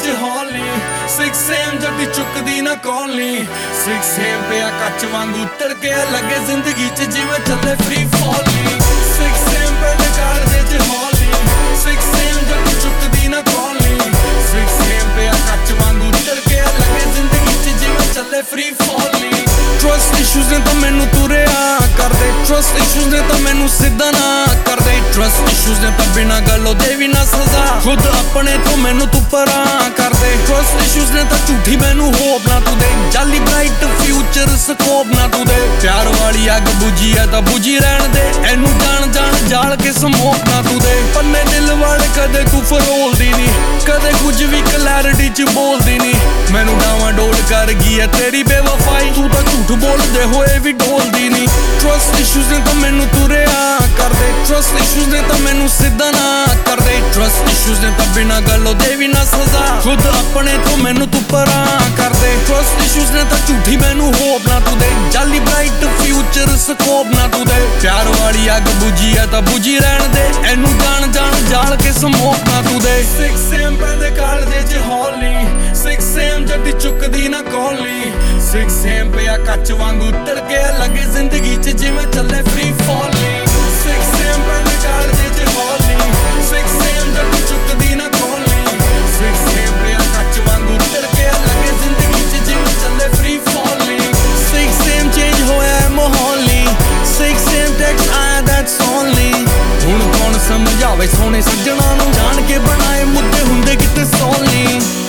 ਚ ਹੌਲੀ 6am ਜੱਟੀ ਚੁੱਕਦੀ ਨਾ ਕੌਲੀ 6am ਪਿਆ ਕੱਚ ਵਾਂਗੂ ਤੜਕੇ ਲੱਗੇ ਜ਼ਿੰਦਗੀ ਚ ਜਿਵੇਂ ਚੱਲੇ ਫ੍ਰੀ ਫਾਲੀ 6am ਪਿੰਡ ਕਰਦੇ ਚ ਹੌਲੀ 6am ਜੱਟੀ ਚੁੱਕਦੀ ਨਾ ਕੌਲੀ 6am ਪਿਆ ਕੱਚ ਵਾਂਗੂ ਤੜਕੇ ਲੱਗੇ ਜ਼ਿੰਦਗੀ ਚ ਜਿਵੇਂ ਚੱਲੇ ਫ੍ਰੀ ਫਾਲੀ Trust issues ਨੇ ਤਾਂ ਮੈਨੂੰ ਤੁਰਿਆ ਕਰਦੇ Trust issues ਨੇ ਤਾਂ ਮੈਨੂੰ ਸਿੱਧਾ ਨਾ ਕਰਦੇ Trust issues ਨੇ ਤਾਂ ਬਿਨਾਂ ਗੱਲ ਉਹਦੇ ਵੀ ਨਾ ਸਜ਼ਾ ਖੁਦ ਆਪਣੇ ਤੋਂ ਮੈਨੂੰ ਤੂੰ ਪਰਾਂ ਕਰਦੇ Trust issues ਨੇ ਤਾਂ ਝੂਠੀ ਮੈਨੂੰ ਹੋਪ ਨਾ ਤੂੰ ਦੇ ਜਾਲੀ ਬ੍ਰਾਈਟ ਫਿਊਚਰ ਸਕੋਪ ਨਾ ਤੂੰ ਦੇ ਪਿਆਰ ਵਾਲੀ ਅੱਗ ਬੁਝੀ ਆ ਤਾਂ ਬੁਝੀ ਰਹਿਣ ਦੇ ਇਹਨੂੰ ਜਾਣ ਜਾਲ ਕੇ ਸਮੋਕ ਨਾ ਤੂੰ ਦੇ ਪੰਨੇ ਦਿਲ ਵਾਲੇ ਕਦੇ ਤੂੰ ਫਰੋਲਦੀ ਨੀ ਕਦੇ ਕੁਝ ਵੀ ਕਲੈਰਿਟੀ ਚ ਬੋਲਦੀ ਨੀ ਮੈਨੂੰ ਡਾਵਾਂ ਡੋਲ ਕਰ ਗਈ ਐ ਤੇਰੀ ਬੇਵਫਾਈ ਤੂੰ ਤਾਂ ਝੂਠ ਬੋਲਦੇ ਹੋਏ ਵੀ ਡੋਲਦੀ ਨੀ Trust issues ਨੇ ਤਾਂ ਮੈਨੂੰ ਤੁਰਿਆ ਕਰਦੇ Trust issues ਨੇ ਤਾਂ ਮੈਨੂੰ ਸਿੱਧਾ ਨਾ ਕਰਦੇ Trust issues ਨੇ ਤਾਂ ਬਿਨਾਂ ਗੱਲ ਉਹਦੇ ਵੀ ਨਾ ਸਜ਼ਾ ਖੁਦ ਆਪਣੇ ਤੋਂ ਮੈਨੂੰ ਤੂੰ ਪਰਾਂ ਕਰਦੇ Trust issues ਨੇ ਤਾਂ ਝੂਠੀ ਮੈਨੂੰ ਹੋਪ ਨਾ ਤੂੰ ਦੇ ਜਾਲੀ ਬ੍ਰਾਈਟ ਫਿਊਚਰ ਸਕੋਪ ਨਾ ਤੂੰ ਦੇ ਪਿਆਰ ਵਾਲੀ ਅੱਗ ਬੁਝੀ ਆ ਤਾਂ ਬੁਝੀ ਰਹਿਣ ਦੇ ਇਹਨੂੰ ਜਾਣ ਜਾਲ ਕੇ ਸਮੋਕ ਨਾ ਤੂੰ ਦੇ 6am ਪੈਂਦੇ ਕਾਲਜੇ ਚ ਹੌਲੀ 6am ਜੱਟੀ ਚੁੱਕਦੀ ਨਾ ਕੌਲੀ 6am ਪਿਆ ਕੱਚ ਵਾਂਗੂ ਤੜਕੇ ਲੱਗੇ ਜ਼ਿੰਦਗੀ ਚ ਜਿਵੇਂ ਚੱਲੇ ਫ੍ਰੀ ਫਾਲੀ 6am ਪੈਂਦੇ ਕਾਲਜੇ ਚ ਹੌਲੀ 6am ਜੱਟੀ ਚੁੱਕਦੀ ਨਾ ਕੌਲੀ 6am ਪਿਆ ਕੱਚ ਵਾਂਗੂ ਤੜਕੇ ਲੱਗੇ ਜ਼ਿੰਦਗੀ ਚ ਜਿਵੇਂ ਚੱਲੇ ਫ੍ਰੀ ਫਾਲੀ 6am ਚੇਂਜ ਹੋਇਆ ਮਾਹੌਲੀ 6am ਟੈਕਸ ਆਇਆ that's only ਹੁਣ ਕੌਣ ਸਮਝਾਵੇ ਸੋਹਣੇ ਸੱਜਣਾ ਨੂੰ ਜਾਣ ਕੇ ਬਣਾਏ ਮੁੱਦੇ ਹੁੰਦੇ ਕਿਤੇ ਸੋਲੀ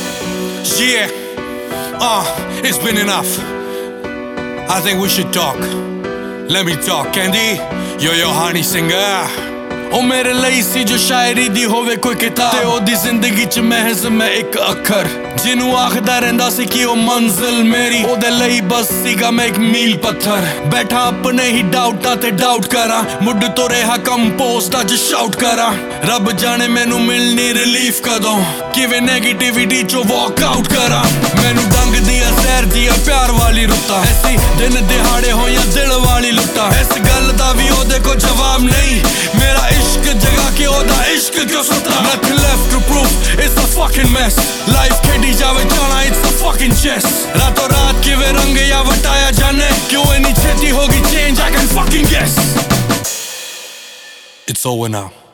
It's been enough. I think we should talk. Let me talk, Candy. You're your honey singer. ਉਹ ਮੇਰੇ ਲਈ ਸੀ ਜੋ ਸ਼ਾਇਰੀ ਦੀ ਹੋਵੇ ਕੋਈ ਕਿਤਾਬ ਤੇ ਉਹਦੀ ਜ਼ਿੰਦਗੀ ਚ ਮਹਿਜ਼ ਮੈਂ ਇੱਕ ਅੱਖਰ ਜਿਹਨੂੰ ਆਖਦਾ ਰਹਿੰਦਾ ਸੀ ਕਿ ਉਹ ਮੰਜ਼ਿਲ ਮੇਰੀ ਉਹਦੇ ਲਈ ਬਸ ਸੀਗਾ ਮੈਂ ਇੱਕ ਮੀਲ ਪੱਥਰ ਬੈਠਾ ਆਪਣੇ ਹੀ ਡਾਊਟਾਂ ਤੇ ਡਾਊਟ ਕਰਾਂ ਮੁੱਢ ਤੋਂ ਰਿਹਾ ਕੰਪੋਸਟ ਅੱਜ ਸ਼ਾਊਟ ਕਰਾਂ ਰੱਬ ਜਾਣੇ ਮੈਨੂੰ ਮਿਲਣੀ ਰਿਲੀਫ ਕਦੋਂ ਕਿਵੇਂ ਨੈਗੇਟਿਵਿਟੀ ਚੋਂ ਵਾਕ ਆਊਟ ਕਰਾਂ ਮੈਨੂੰ ਡੰਗਦੀਆਂ ਜ਼ਹਿਰ ਦੀਆਂ ਪਿਆਰ ਵਾਲੀ ਰੁੱਤਾਂ ਐਸੀ ਦਿਨ ਦਿਹਾੜੇ ਹੋਈਆਂ ਦਿਲ ਵਾਲੀ ਲੁੱਟਾਂ ਇਸ ਗੱਲ ਦਾ ਵੀ ਉਹਦੇ ਕੋਲ ਜਵਾਬ ਨਹੀਂ ਮੇਰਾ ਇਸ਼ਕ ਜਗਾ ਕੇ ਉਹਦਾ ਇਸ਼ਕ ਕਿਉਂ ਸੁੱਤਾ Nothing left to prove, it's a fucking mess Life ਖੇਡੀ ਜਾਵੇ ਜਾਣਾ, it's a fucking chess ਰਾਤੋਂ ਰਾਤ ਕਿਵੇਂ ਰੰਗ ਜਾਂ ਵਟਾਇਆ ਜਾਣੇ ਕਿਉਂ ਇੰਨੀ ਛੇਤੀ ਹੋ ਗਈ change, I can fucking guess It's over now.